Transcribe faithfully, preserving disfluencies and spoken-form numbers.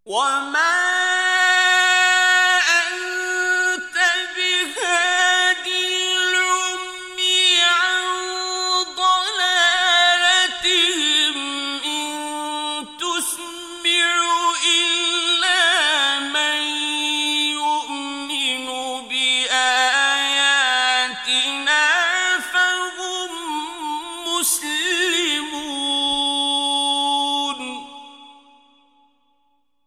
وما أنت بهاد العمي عن ضلالتهم إن تسمع إلا من يؤمن بآياتنا فهم مسلمون.